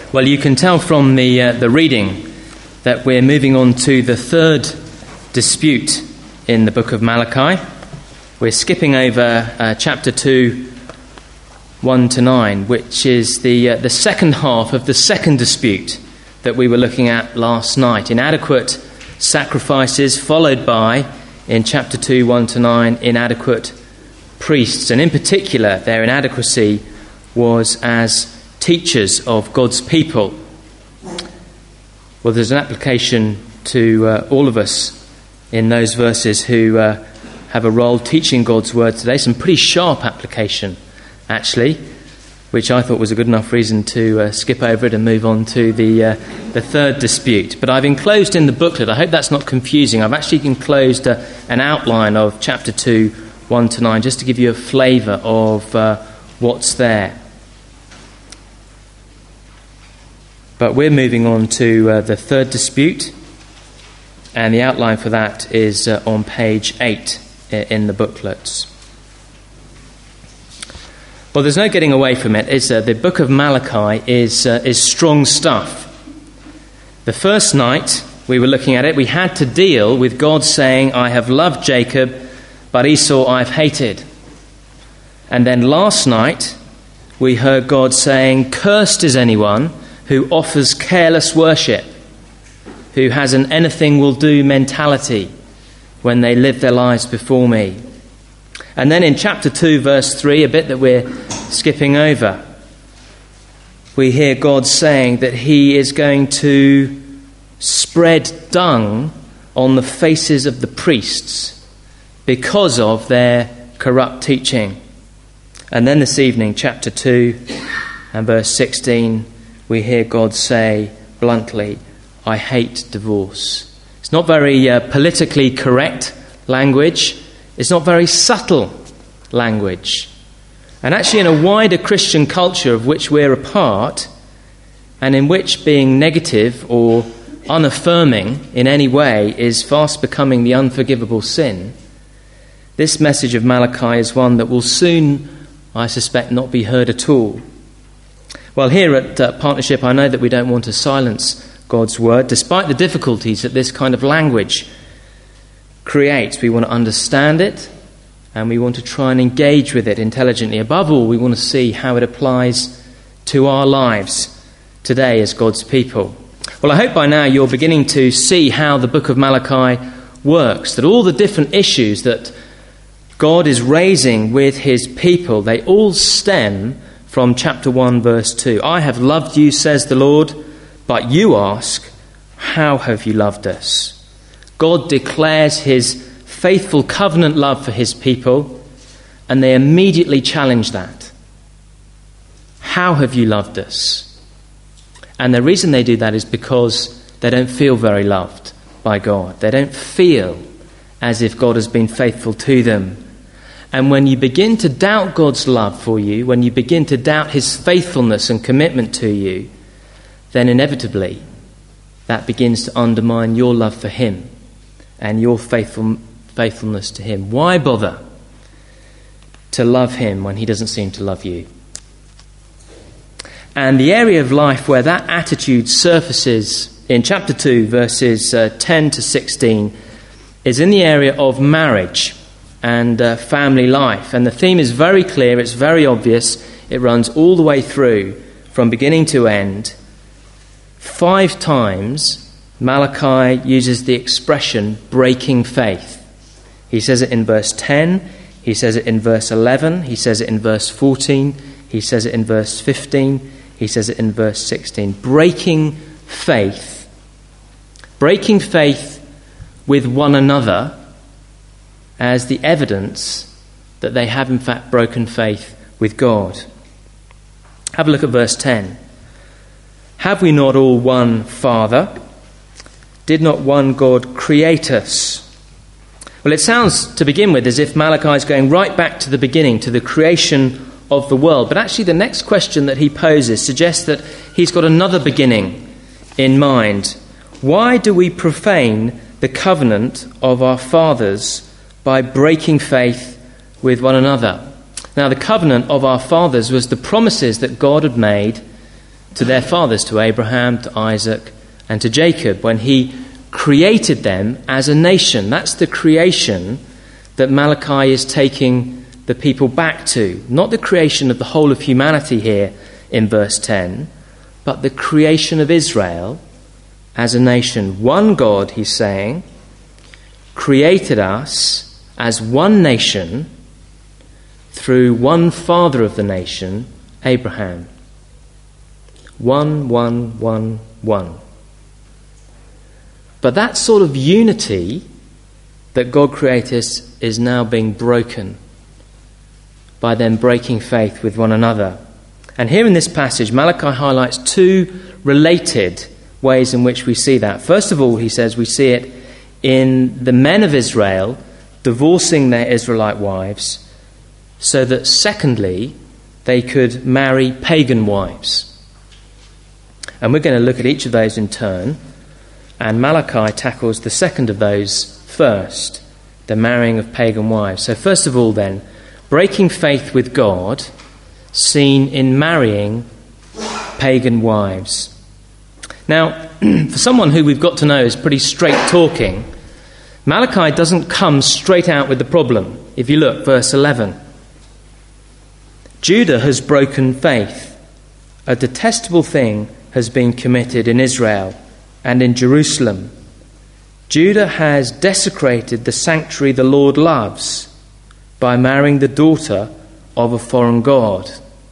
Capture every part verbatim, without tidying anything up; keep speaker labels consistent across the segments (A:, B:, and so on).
A: Well, you can tell from the uh, the reading that we're moving on to the third dispute in the book of Malachi. We're skipping over uh, chapter two, one to nine, which is the uh, the second half of the second dispute that we were looking at last night. Inadequate sacrifices, followed by, in chapter two, one to nine, inadequate priests. And in particular, their inadequacy was as teachers of God's people. Well, there's an application to uh, all of us in those verses who uh, have a role teaching God's word today. Some pretty sharp application, actually, which I thought was a good enough reason to uh, skip over it and move on to the uh, the third dispute. But I've enclosed in the booklet, I hope that's not confusing, I've actually enclosed uh, an outline of chapter two, one to nine, just to give you a flavour of uh, what's there. But we're moving on to uh, the third dispute, and the outline for that is uh, on page eight in the booklets. Well, there's no getting away from it. It's, uh, the book of Malachi is uh, is strong stuff. The first night we were looking at it, we had to deal with God saying, "I have loved Jacob, but Esau I've hated." And then last night we heard God saying, "Cursed is anyone who offers careless worship, who has an anything-will-do mentality when they live their lives before me." And then in chapter two, verse three, a bit that we're skipping over, we hear God saying that he is going to spread dung on the faces of the priests because of their corrupt teaching. And then this evening, chapter two and verse sixteen, we hear God say bluntly, "I hate divorce." It's not very uh, politically correct language. It's not very subtle language. And actually in a wider Christian culture of which we're a part, and in which being negative or unaffirming in any way is fast becoming the unforgivable sin, this message of Malachi is one that will soon, I suspect, not be heard at all. Well, here at uh, Partnership, I know that we don't want to silence God's word, despite the difficulties that this kind of language creates. We want to understand it, and we want to try and engage with it intelligently. Above all, we want to see how it applies to our lives today as God's people. Well, I hope by now you're beginning to see how the book of Malachi works, that all the different issues that God is raising with his people, they all stem from chapter one, verse two. "I have loved you, says the Lord, but you ask, how have you loved us?" God declares his faithful covenant love for his people, and they immediately challenge that. How have you loved us? And the reason they do that is because they don't feel very loved by God. They don't feel as if God has been faithful to them. And when you begin to doubt God's love for you, when you begin to doubt his faithfulness and commitment to you, then inevitably that begins to undermine your love for him and your faithful, faithfulness to him. Why bother to love him when he doesn't seem to love you? And the area of life where that attitude surfaces in chapter two, verses uh, ten to sixteen, is in the area of marriage and uh, family life. And the theme is very clear, it's very obvious, it runs all the way through from beginning to end. Five times Malachi uses the expression breaking faith. He says it in verse ten, he says it in verse eleven, he says it in verse fourteen, he says it in verse fifteen, he says it in verse sixteen. Breaking faith. Breaking faith with one another as the evidence that they have in fact broken faith with God. Have a look at verse ten. "Have we not all one Father? Did not one God create us?" Well, it sounds to begin with as if Malachi is going right back to the beginning, to the creation of the world. But actually the next question that he poses suggests that he's got another beginning in mind. Why do we profane the covenant of our fathers by breaking faith with one another? Now, the covenant of our fathers was the promises that God had made to their fathers, to Abraham, to Isaac, and to Jacob, when he created them as a nation. That's the creation that Malachi is taking the people back to. Not the creation of the whole of humanity here in verse ten, but the creation of Israel as a nation. One God, he's saying, created us as one nation through one father of the nation, Abraham. One, one, one, one. But that sort of unity that God created us is now being broken by them breaking faith with one another. And here in this passage, Malachi highlights two related ways in which we see that. First of all, he says we see it in the men of Israel divorcing their Israelite wives, so that secondly, they could marry pagan wives. And we're going to look at each of those in turn. And Malachi tackles the second of those first, the marrying of pagan wives. So first of all then, breaking faith with God, seen in marrying pagan wives. Now, for someone who we've got to know is pretty straight talking, Malachi doesn't come straight out with the problem. If you look, verse eleven. Judah has broken faith. A detestable thing has been committed in Israel and in Jerusalem. Judah has desecrated the sanctuary the Lord loves by marrying the daughter of a foreign god.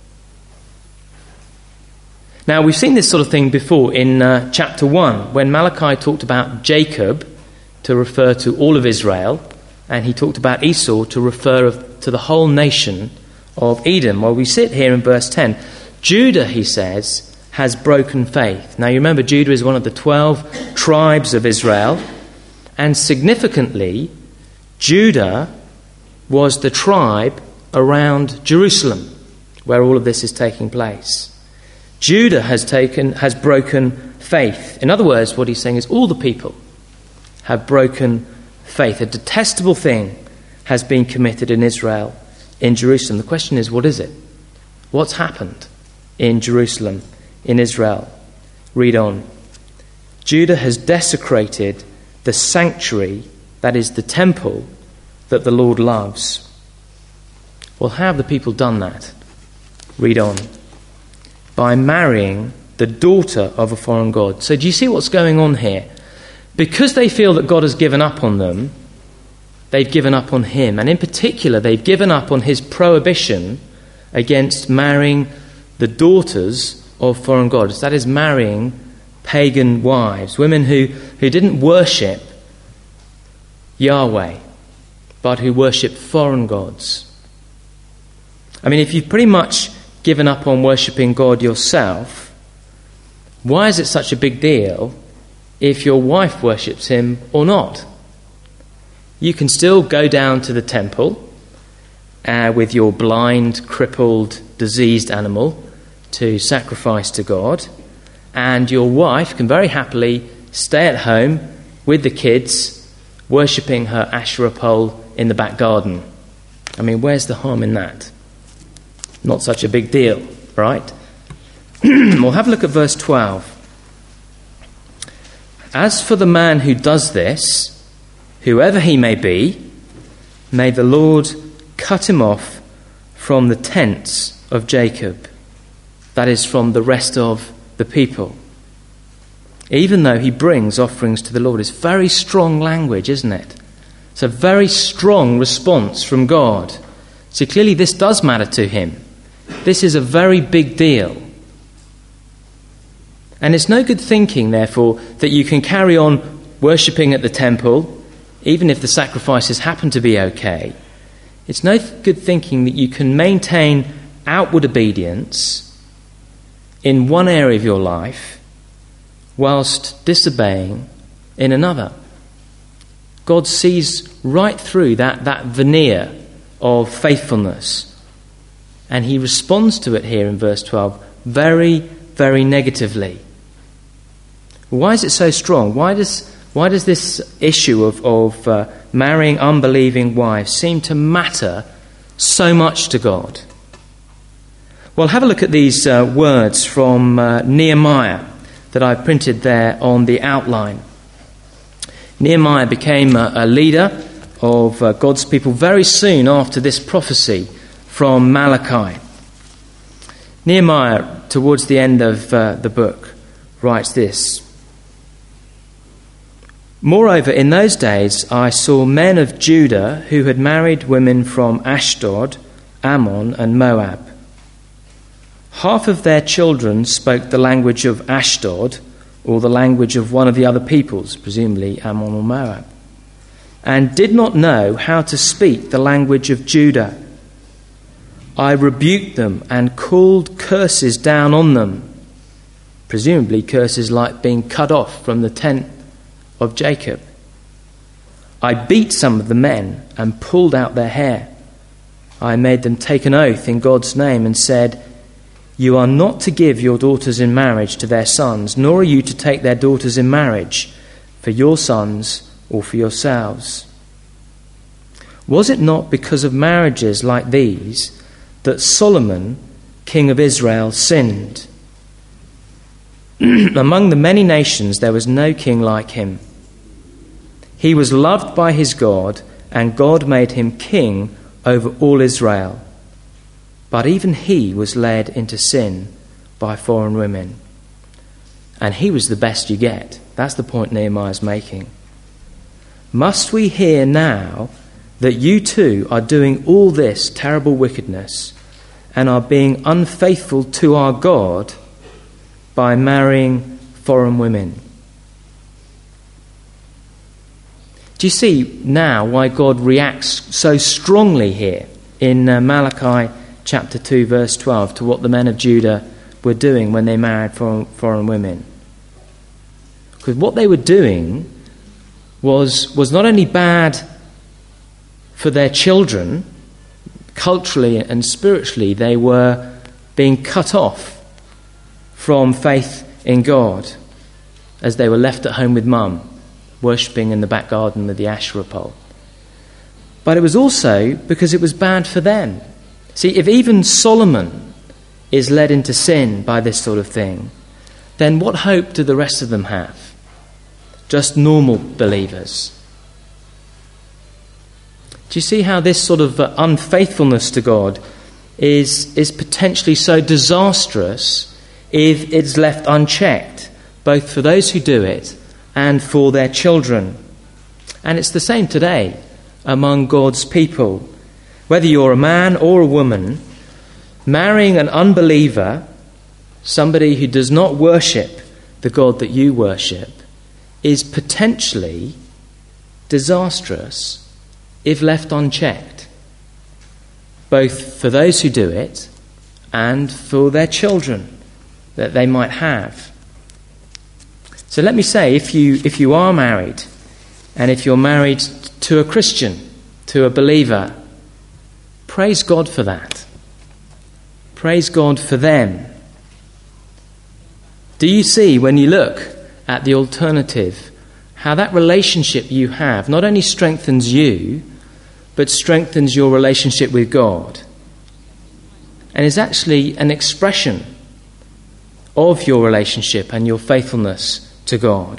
A: Now, we've seen this sort of thing before in uh, chapter one, when Malachi talked about Jacob to refer to all of Israel, and he talked about Esau to refer of, to the whole nation of Edom. Well, we sit here in verse ten. Judah, he says, has broken faith. Now, you remember Judah is one of the twelve tribes of Israel, and significantly, Judah was the tribe around Jerusalem, where all of this is taking place. Judah has taken, has broken faith. In other words, what he's saying is all the people have broken faith. A detestable thing has been committed in Israel, in Jerusalem. The question is, what is it? What's happened in Jerusalem, in Israel? Read on. Judah has desecrated the sanctuary, that is the temple, that the Lord loves. Well, how have the people done that? Read on. By marrying the daughter of a foreign god. So do you see what's going on here? Because they feel that God has given up on them, they've given up on him. And in particular, they've given up on his prohibition against marrying the daughters of foreign gods. That is, marrying pagan wives, women who, who didn't worship Yahweh, but who worshipped foreign gods. I mean, if you've pretty much given up on worshipping God yourself, why is it such a big deal if your wife worships him or not? You can still go down to the temple uh, with your blind, crippled, diseased animal to sacrifice to God, and your wife can very happily stay at home with the kids, worshipping her Asherah pole in the back garden. I mean, where's the harm in that? Not such a big deal, right? We'll have a look at verse twelve. As for the man who does this, whoever he may be, may the Lord cut him off from the tents of Jacob, that is, from the rest of the people, even though he brings offerings to the Lord. It's very strong language, isn't it? It's a very strong response from God. So clearly this does matter to him. This is a very big deal. And it's no good thinking, therefore, that you can carry on worshipping at the temple, even if the sacrifices happen to be okay. It's no good thinking that you can maintain outward obedience in one area of your life whilst disobeying in another. God sees right through that, that veneer of faithfulness, and he responds to it here in verse twelve very, very negatively. Why is it so strong? Why does why does this issue of, of uh, marrying unbelieving wives seem to matter so much to God? Well, have a look at these uh, words from uh, Nehemiah that I printed there on the outline. Nehemiah became a, a leader of uh, God's people very soon after this prophecy from Malachi. Nehemiah, towards the end of uh, the book, writes this: "Moreover, in those days I saw men of Judah who had married women from Ashdod, Ammon, and Moab. Half of their children spoke the language of Ashdod, or the language of one of the other peoples, presumably Ammon or Moab, and did not know how to speak the language of Judah. I rebuked them and called curses down on them," presumably curses like being cut off from the tent of Jacob. "I beat some of the men and pulled out their hair. I made them take an oath in God's name and said, 'You are not to give your daughters in marriage to their sons, nor are you to take their daughters in marriage for your sons or for yourselves.' Was it not because of marriages like these that Solomon, king of Israel, sinned? Among the many nations there was no king like him. He was loved by his God, and God made him king over all Israel. But even he was led into sin by foreign women." And he was the best you get. That's the point Nehemiah's making. "Must we hear now that you too are doing all this terrible wickedness and are being unfaithful to our God by marrying foreign women?" Do you see now why God reacts so strongly here in uh, Malachi chapter two, verse twelve, to what the men of Judah were doing when they married foreign, foreign women? Because what they were doing was, was not only bad for their children, culturally and spiritually, they were being cut off from faith in God as they were left at home with mum, worshipping in the back garden with the Asherah pole. But it was also because it was bad for them. See, if even Solomon is led into sin by this sort of thing, then what hope do the rest of them have? Just normal believers. Do you see how this sort of uh, unfaithfulness to God is, is potentially so disastrous if it's left unchecked, both for those who do it and for their children? And it's the same today among God's people. Whether you're a man or a woman, marrying an unbeliever, somebody who does not worship the God that you worship, is potentially disastrous if left unchecked, both for those who do it and for their children that they might have. So let me say, if you if you are married, and if you're married to a Christian, to a believer, praise God for that. Praise God for them. Do you see, when you look at the alternative, how that relationship you have not only strengthens you, but strengthens your relationship with God, and is actually an expression of your relationship and your faithfulness to God?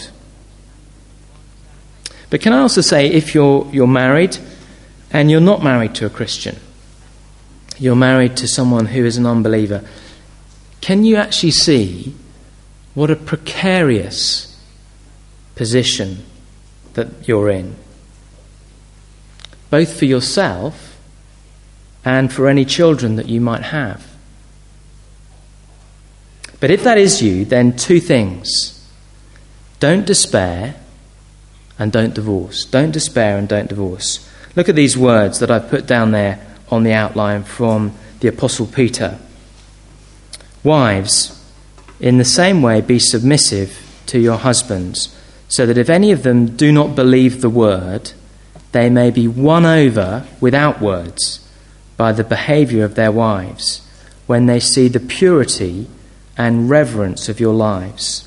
A: But can I also say, if you're you're married and you're not married to a Christian, you're married to someone who is an unbeliever, can you actually see what a precarious position that you're in, both for yourself and for any children that you might have? But if that is you, then two things. Don't despair and don't divorce. Don't despair and don't divorce. Look at these words that I've put down there on the outline from the Apostle Peter. Wives, in the same way be submissive to your husbands, so that if any of them do not believe the word, they may be won over without words by the behaviour of their wives, when they see the purity and reverence of your lives.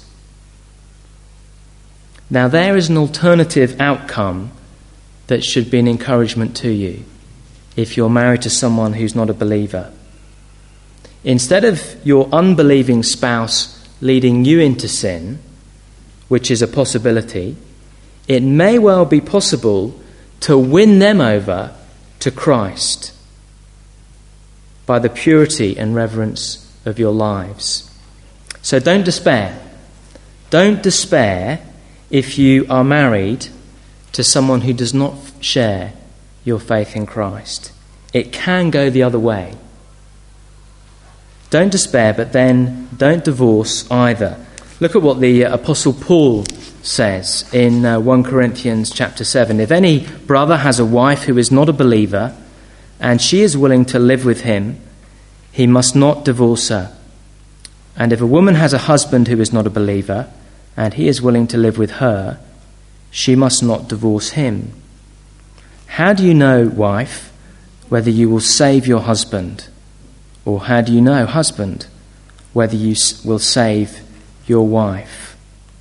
A: Now there is an alternative outcome that should be an encouragement to you if you're married to someone who's not a believer. instead of your unbelieving spouse leading you into sin, which is a possibility, it may well be possible to win them over to Christ by the purity and reverence of your lives. So don't despair. Don't despair if you are married to someone who does not share your faith in Christ. It can go the other way. Don't despair, but then don't divorce either. Look at what the Apostle Paul says in uh, First Corinthians chapter seven. If any brother has a wife who is not a believer, and she is willing to live with him, he must not divorce her. And if a woman has a husband who is not a believer, and he is willing to live with her, she must not divorce him. How do you know, wife, whether you will save your husband? Or how do you know, husband, whether you will save your wife?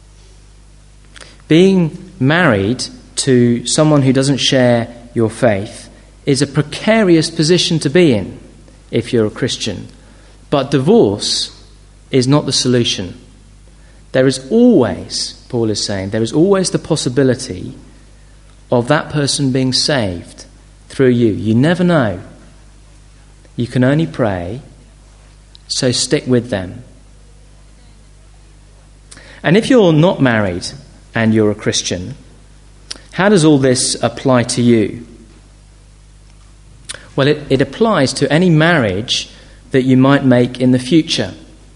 A: Being married to someone who doesn't share your faith is a precarious position to be in if you're a Christian. But divorce is not the solution. There is always, Paul is saying, there is always the possibility of that person being saved through you. You never know. You can only pray, so stick with them. And if you're not married and you're a Christian, how does all this apply to you? Well, it, it applies to any marriage that you might make in the future.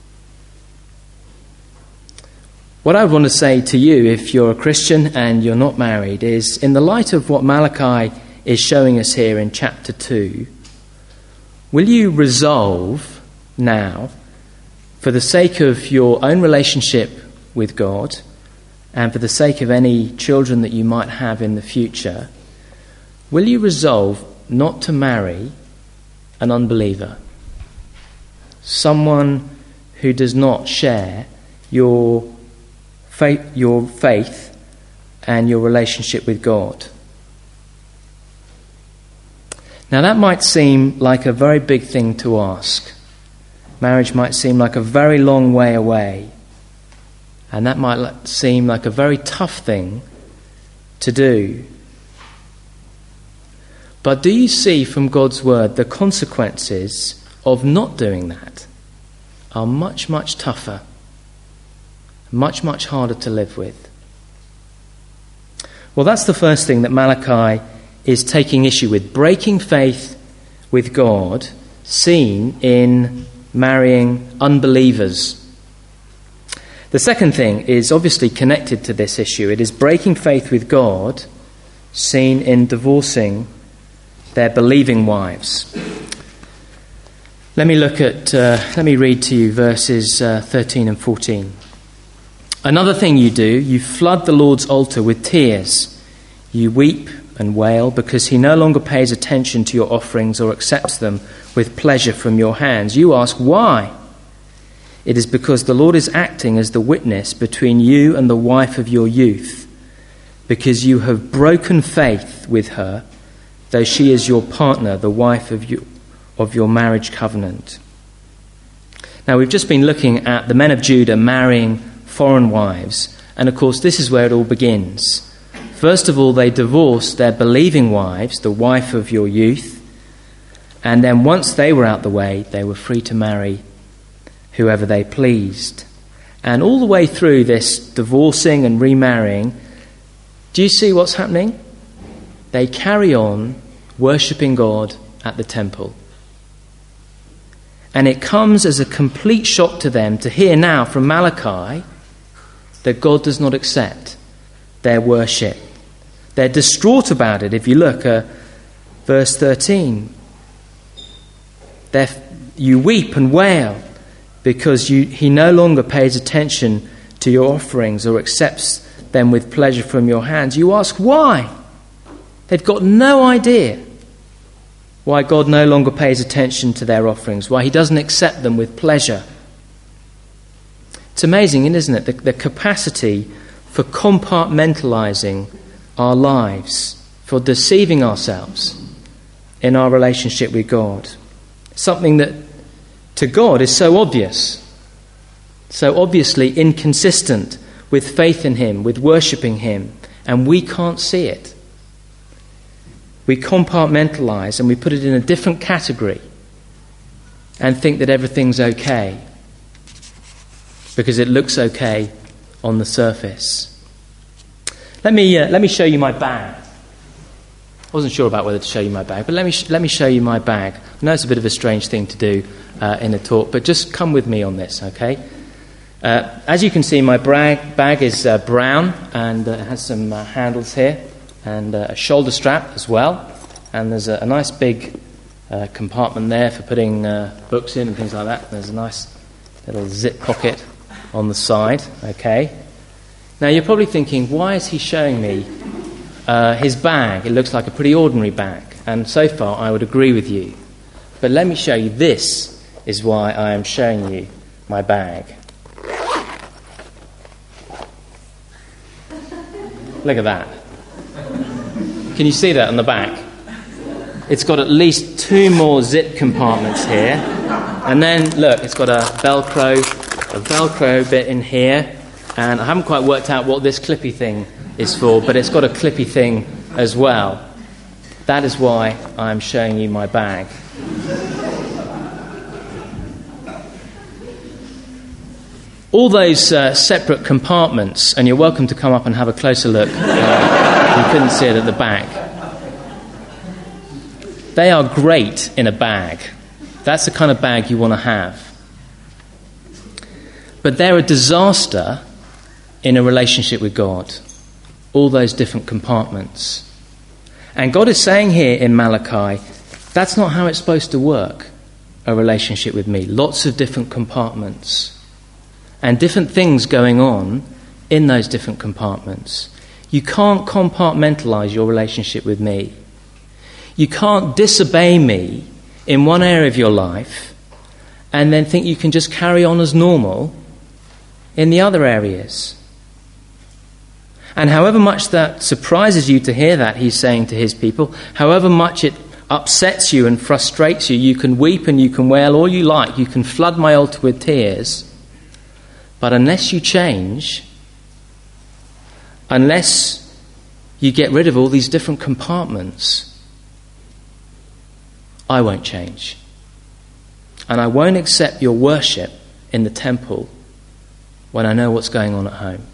A: What I want to say to you, if you're a Christian and you're not married, is in the light of what Malachi is showing us here in chapter two, will you resolve now, for the sake of your own relationship with God and for the sake of any children that you might have in the future, will you resolve not to marry an unbeliever? Someone who does not share your faith, your faith and your relationship with God. Now that might seem like a very big thing to ask. Marriage might seem like a very long way away. And that might seem like a very tough thing to do. But do you see from God's word the consequences of not doing that are much, much tougher, much, much harder to live with? Well, that's the first thing that Malachi is taking issue with. Breaking faith with God, seen in marrying unbelievers. The second thing is obviously connected to this issue. It is breaking faith with God, seen in divorcing their believing wives. Let me look at, uh, let me read to you verses uh, thirteen and fourteen. Another thing you do, you flood the Lord's altar with tears. You weep and wail because he no longer pays attention to your offerings or accepts them with pleasure from your hands. You ask, why? It is because the Lord is acting as the witness between you and the wife of your youth, because you have broken faith with her, though she is your partner, the wife of you, of your marriage covenant. Now, we've just been looking at the men of Judah marrying foreign wives, and of course this is where it all begins. First of all, they divorced their believing wives, the wife of your youth, and then once they were out the way, they were free to marry whoever they pleased. And all the way through this divorcing and remarrying, do you see what's happening? They carry on worshipping God at the temple. And it comes as a complete shock to them to hear now from Malachi that God does not accept their worship. They're distraught about it. If you look at verse thirteen, They're, you weep and wail because you, he no longer pays attention to your offerings or accepts them with pleasure from your hands. You ask why? They've got no idea why God no longer pays attention to their offerings, why he doesn't accept them with pleasure. It's amazing, isn't it, the, the capacity for compartmentalizing our lives, for deceiving ourselves in our relationship with God. Something that to God is so obvious, so obviously inconsistent with faith in him, with worshipping him, and we can't see it. We compartmentalize and we put it in a different category and think that everything's okay because it looks okay on the surface. Let me uh, let me show you my bag. I wasn't sure about whether to show you my bag, but let me sh- let me show you my bag. I know it's a bit of a strange thing to do uh, in a talk, but just come with me on this, okay? Uh, as you can see, my bag, bag is uh, brown and uh, it has some uh, handles here and uh, a shoulder strap as well. And there's a, a nice big uh, compartment there for putting uh, books in and things like that. There's a nice little zip pocket on the side, okay? Now you're probably thinking, why is he showing me uh, his bag? It looks like a pretty ordinary bag. And so far I would agree with you. But let me show you, this is why I am showing you my bag. Look at that. Can you see that on the back? It's got at least two more zip compartments here. And then, look, it's got a Velcro, a Velcro bit in here. And I haven't quite worked out what this clippy thing is for, but it's got a clippy thing as well. That is why I'm showing you my bag. All those uh, separate compartments, and you're welcome to come up and have a closer look. Uh, you couldn't see it at the back. They are great in a bag. That's the kind of bag you want to have. But they're a disaster in a relationship with God. All those different compartments. And God is saying here in Malachi, that's not how it's supposed to work, a relationship with me. Lots of different compartments. And different things going on in those different compartments. You can't compartmentalize your relationship with me. You can't disobey me in one area of your life and then think you can just carry on as normal in the other areas. And however much that surprises you to hear that, he's saying to his people, however much it upsets you and frustrates you, you can weep and you can wail all you like, you can flood my altar with tears. But unless you change, unless you get rid of all these different compartments, I won't change. And I won't accept your worship in the temple when I know what's going on at home.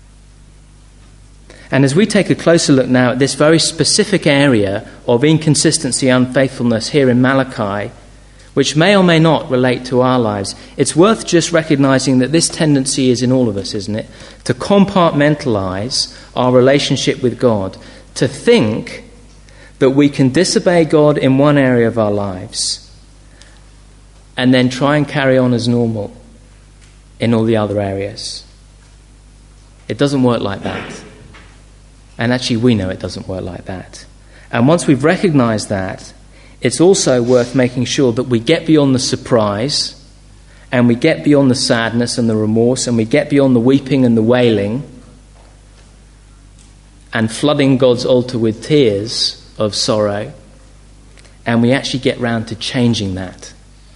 A: And as we take a closer look now at this very specific area of inconsistency, unfaithfulness here in Malachi, which may or may not relate to our lives, it's worth just recognizing that this tendency is in all of us, isn't it? To compartmentalize our relationship with God, to think that we can disobey God in one area of our lives and then try and carry on as normal in all the other areas. It doesn't work like that. And actually we know it doesn't work like that. And once we've recognized that, it's also worth making sure that we get beyond the surprise and we get beyond the sadness and the remorse and we get beyond the weeping and the wailing and flooding God's altar with tears of sorrow, and we actually get round to changing that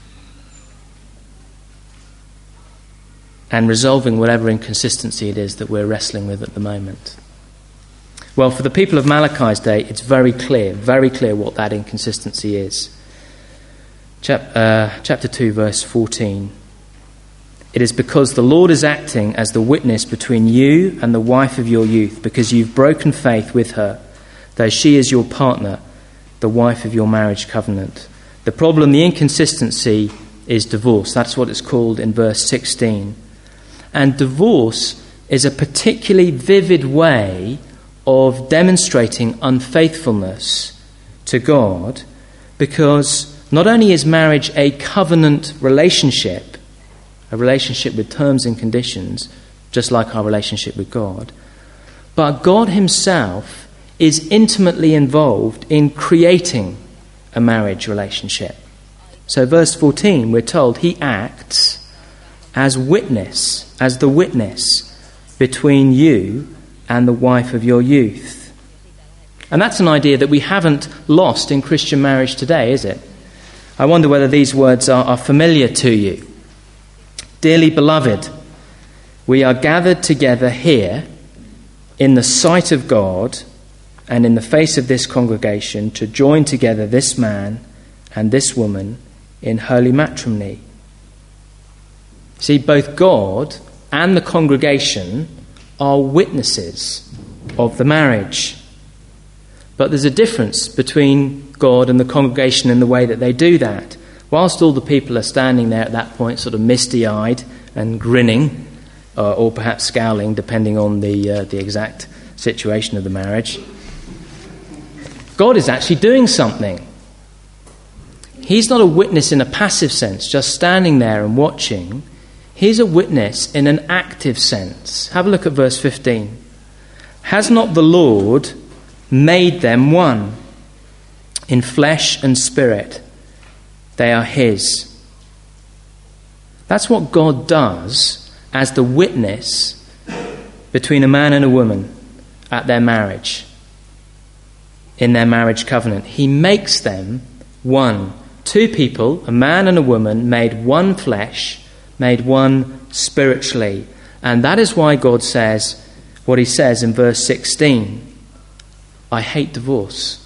A: and resolving whatever inconsistency it is that we're wrestling with at the moment. Well, for the people of Malachi's day, it's very clear, very clear what that inconsistency is. Chap- uh, chapter two, verse fourteen. It is because the Lord is acting as the witness between you and the wife of your youth, because you've broken faith with her, though she is your partner, the wife of your marriage covenant. The problem, the inconsistency, is divorce. That's what it's called in verse sixteen. And divorce is a particularly vivid way of demonstrating unfaithfulness to God, because not only is marriage a covenant relationship, a relationship with terms and conditions, just like our relationship with God, but God himself is intimately involved in creating a marriage relationship. So verse fourteen, we're told he acts as witness, as the witness between you and the wife of your youth. And that's an idea that we haven't lost in Christian marriage today, is it? I wonder whether these words are, are familiar to you. Dearly beloved, we are gathered together here in the sight of God and in the face of this congregation to join together this man and this woman in holy matrimony. See, both God and the congregation are witnesses of the marriage. But there's a difference between God and the congregation in the way that they do that. Whilst all the people are standing there at that point sort of misty-eyed and grinning, uh, or perhaps scowling, depending on the uh, the exact situation of the marriage, God is actually doing something. He's not a witness in a passive sense, just standing there and watching. He's a witness in an active sense. Have a look at verse fifteen. Has not the Lord made them one? In flesh and spirit, they are his. That's what God does as the witness between a man and a woman at their marriage, in their marriage covenant. He makes them one. Two people, a man and a woman, made one flesh, made one spiritually. And that is why God says what he says in verse sixteen. I hate divorce.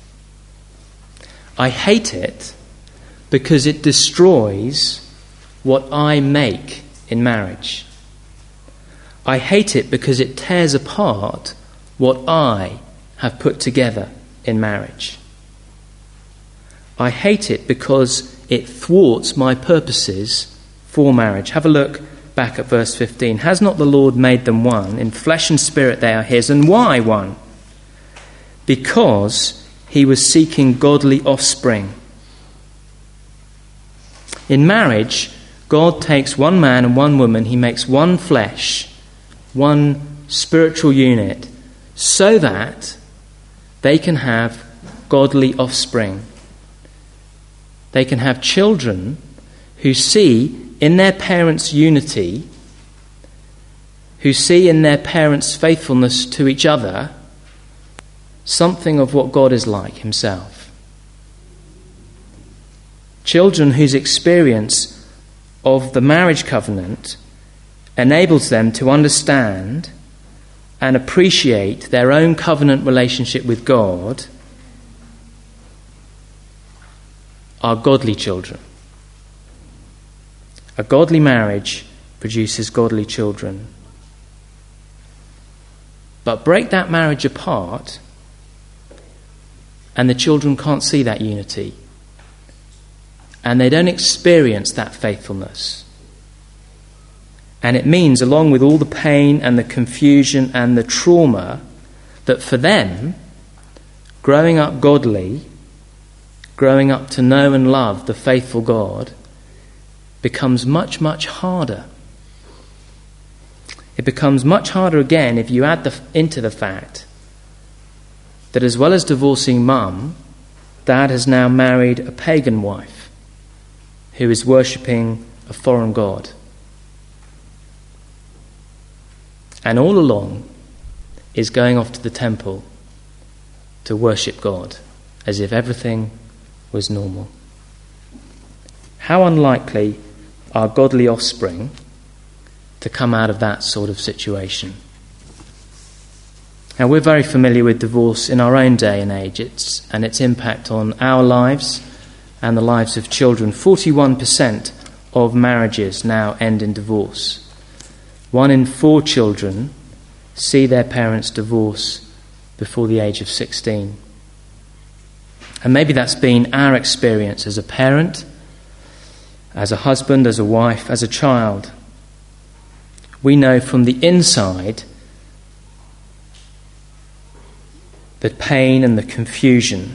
A: I hate it because it destroys what I make in marriage. I hate it because it tears apart what I have put together in marriage. I hate it because it thwarts my purposes for marriage. Have a look back at verse fifteen. Has not the Lord made them one? In flesh and spirit they are his. And why one? Because he was seeking godly offspring. In marriage, God takes one man and one woman, he makes one flesh, one spiritual unit, so that they can have godly offspring. They can have children who see in their parents' unity, who see in their parents' faithfulness to each other, something of what God is like himself. Children whose experience of the marriage covenant enables them to understand and appreciate their own covenant relationship with God are godly children. A godly marriage produces godly children. But break that marriage apart, and the children can't see that unity. And they don't experience that faithfulness. And it means, along with all the pain and the confusion and the trauma, that for them, growing up godly, growing up to know and love the faithful God, becomes much, much harder. It becomes much harder again if you add the, into the fact that as well as divorcing mum, dad has now married a pagan wife who is worshipping a foreign god. And all along is going off to the temple to worship God as if everything was normal. How unlikely are godly offspring to come out of that sort of situation? Now, we're very familiar with divorce in our own day and age, it's, and its impact on our lives and the lives of children. forty-one percent of marriages now end in divorce. One in four children see their parents divorce before the age of sixteen. And maybe that's been our experience as a parent, as a husband, as a wife, as a child. We know from the inside the pain and the confusion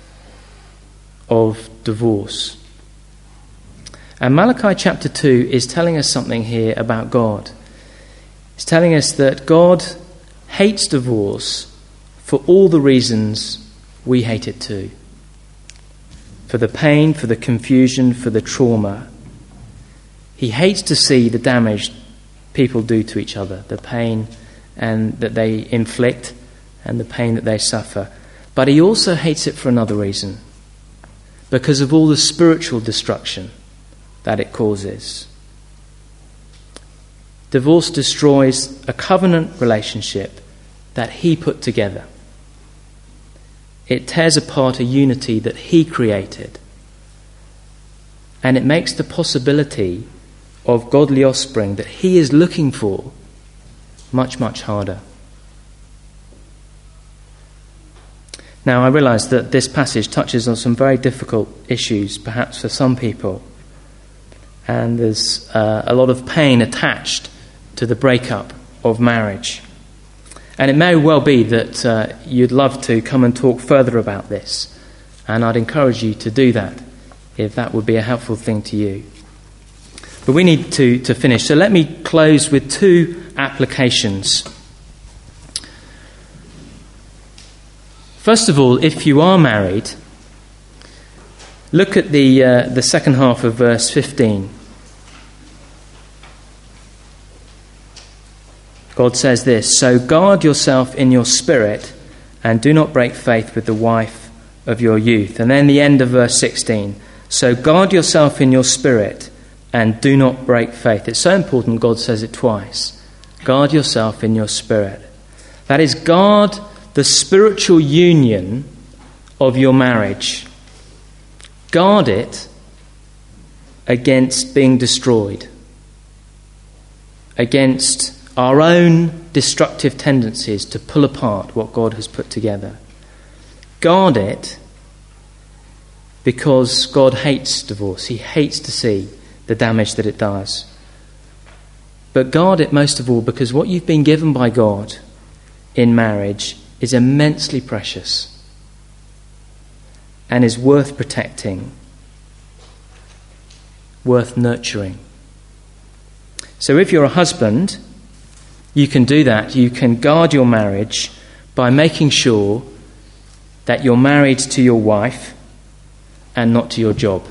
A: of divorce. And Malachi chapter two is telling us something here about God. It's telling us that God hates divorce for all the reasons we hate it too. For the pain, for the confusion, for the trauma. He hates to see the damage people do to each other, the pain and that they inflict and the pain that they suffer. But he also hates it for another reason. because of all the spiritual destruction that it causes. Divorce destroys a covenant relationship that he put together. It tears apart a unity that he created. And it makes the possibility of godly offspring that he is looking for much, much harder. Now, I realise that this passage touches on some very difficult issues, perhaps for some people. And there's uh, a lot of pain attached to the breakup of marriage. And it may well be that uh, you'd love to come and talk further about this. And I'd encourage you to do that, if that would be a helpful thing to you. But we need to, to finish. So let me close with two applications. First of all, if you are married, look at the uh, the second half of verse fifteen. God says this, "So guard yourself in your spirit and do not break faith with the wife of your youth." And then the end of verse sixteen, "So guard yourself in your spirit and do not break faith." It's so important God says it twice. Guard yourself in your spirit. That is, guard the spiritual union of your marriage. Guard it against being destroyed, against our own destructive tendencies to pull apart what God has put together. Guard it because God hates divorce. He hates to see the damage that it does. But guard it most of all because what you've been given by God in marriage is immensely precious and is worth protecting, worth nurturing. So if you're a husband, you can do that. You can guard your marriage by making sure that you're married to your wife and not to your job.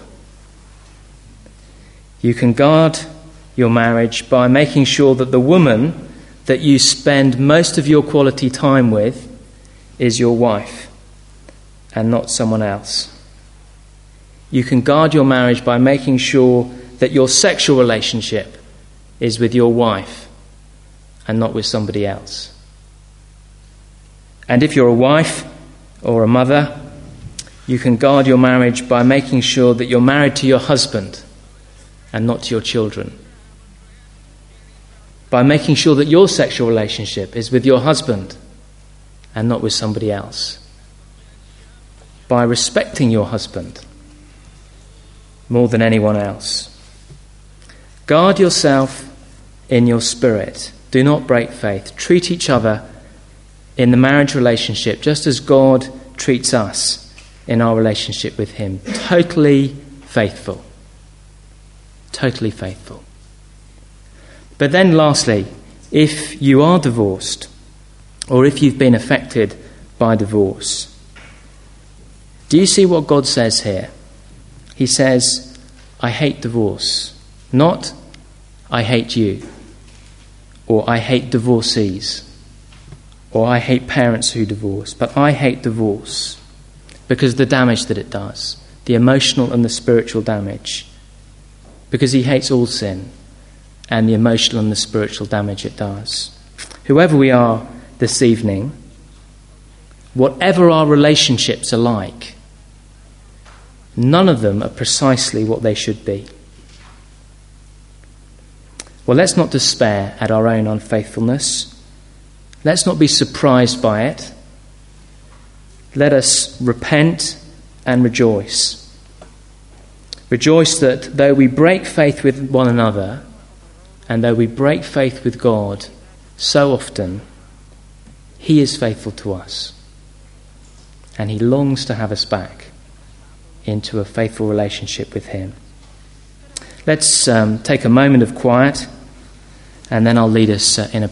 A: You can guard your marriage by making sure that the woman that you spend most of your quality time with is your wife and not someone else. You can guard your marriage by making sure that your sexual relationship is with your wife and not with somebody else. And if you're a wife or a mother, you can guard your marriage by making sure that you're married to your husband and not to your children. By making sure that your sexual relationship is with your husband and not with somebody else. By respecting your husband more than anyone else. Guard yourself in your spirit. Do not break faith. Treat each other in the marriage relationship just as God treats us in our relationship with him. Totally faithful. Totally faithful. But then lastly, if you are divorced or if you've been affected by divorce, do you see what God says here? He says, I hate divorce. Not, I hate you. Or I hate divorcees. Or I hate parents who divorce. But I hate divorce because of the damage that it does. The emotional and the spiritual damage. Because he hates all sin and the emotional and the spiritual damage it does. Whoever we are this evening, whatever our relationships are like, none of them are precisely what they should be. Well, let's not despair at our own unfaithfulness. Let's not be surprised by it. Let us repent and rejoice. Rejoice that though we break faith with one another, and though we break faith with God so often, he is faithful to us. And he longs to have us back into a faithful relationship with him. Let's um, take a moment of quiet, and then I'll lead us uh, in a